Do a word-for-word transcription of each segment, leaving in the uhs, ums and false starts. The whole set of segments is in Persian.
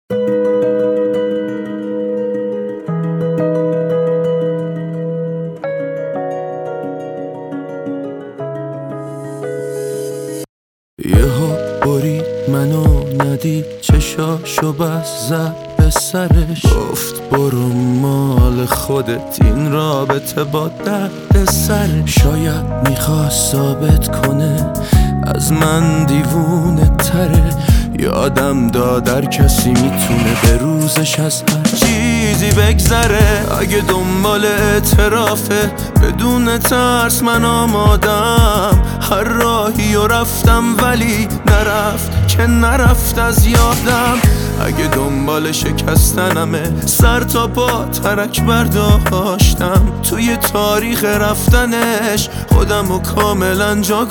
یه ها برید منو ندید چشاشو بس زد به سرش، گفت برو مال خودت این رابطه با درد سرش. شاید میخواست ثابت کنه از من دیوونه تره، یادم داد هر کسی میتونه به روزش از هر چیزی بگذره. اگه دنبال اعترافه بدون ترس من آمادم، هر راهی و رفتم ولی نرفت که نرفت از یادم. اگه دنبال شکستنمه سر تا پا ترک برداشتم، توی تاریخ رفتنش خودم و کاملا جا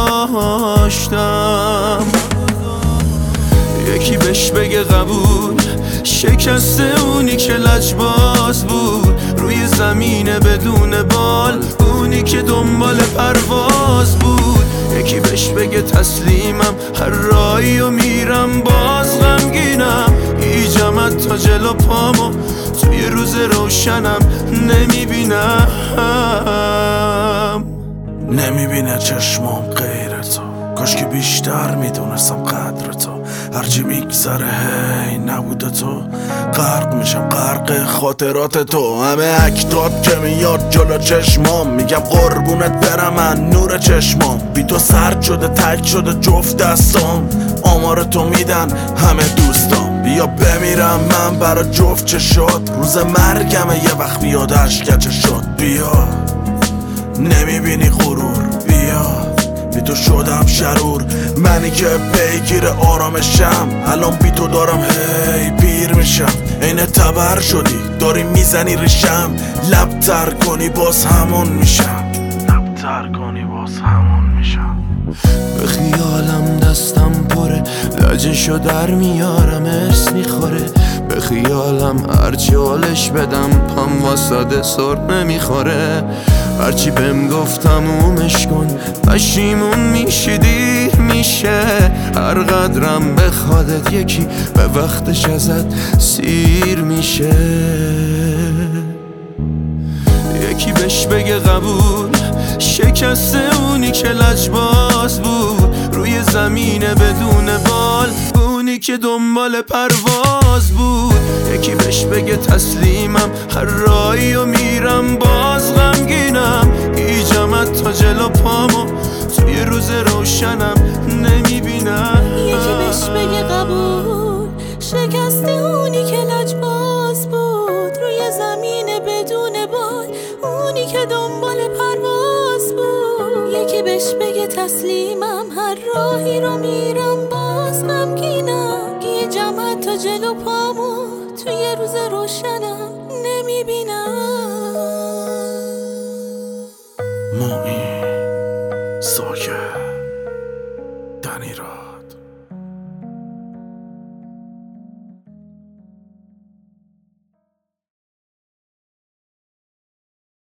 گذاشتم. یکی بهش بگه قبول، شکسته اونی که لجباز بود روی زمین بدون بال، اونی که دنبال پرواز بود. یکی بهش بگه تسلیمم هر راهی و میرم باز غمگینم، ایجمت تا جلو پامو توی روز روشنم نمیبینم. نمیبینه چشمام غیر تو، کاش که بیشتر میدونستم قدر تو. هرچی میگذره هی نبوده تو، غرق میشم غرق خاطرات تو. همه اکتات که میاد جلو چشمام، میگم قربونت برم من نور چشمام. بی تو سرد شده تک شده جفت دستام، آمار تو میدن همه دوستام. بیا بمیرم من برا جفت چشات، روز مرگمه یه وقت بیاد اشکچه شد. بیا نمیبینی غرور، بیا بی تو شدم شرور. منی که پیگیر آرامشم، الان بی تو دارم هی پیر میشم. عین تبر شدی داری میزنی ریشم، لب تر کنی باز همون میشم، لب تر کنی باز همون میشم. به خیالم دستم پره، لجشو در میارم ارس میخوره. به خیالم هرچی حالش بدم پام واساده سر نمیخوره. هرچی بهم گفتم اومش کن، پشیمون میشی دیر میشه. هر قدرم بخوادت یکی به وقتش ازت سیر میشه. یکی بهش بگه قبول، شکسته اونی که لجباز بود روی زمین بدون بال، اونی که دنبال پرواز بود. یکی بهش بگه تسلیمم هر راهی و میرم باز غمگینم، ایجمت تا جلو پامو توی روز روشنم نمیبینم. یکی بهش بگه قبول، شکسته اونی که لجباز بود روی زمین بدون بال، اونی که دنبال پرواز بود. یکی بهش بگه تسلیمم هر راهی رو میرم باز غمگینم، ایجمت تا جلو پامو توی روز روشنم نمیبینم. موئی ساکه دنیرا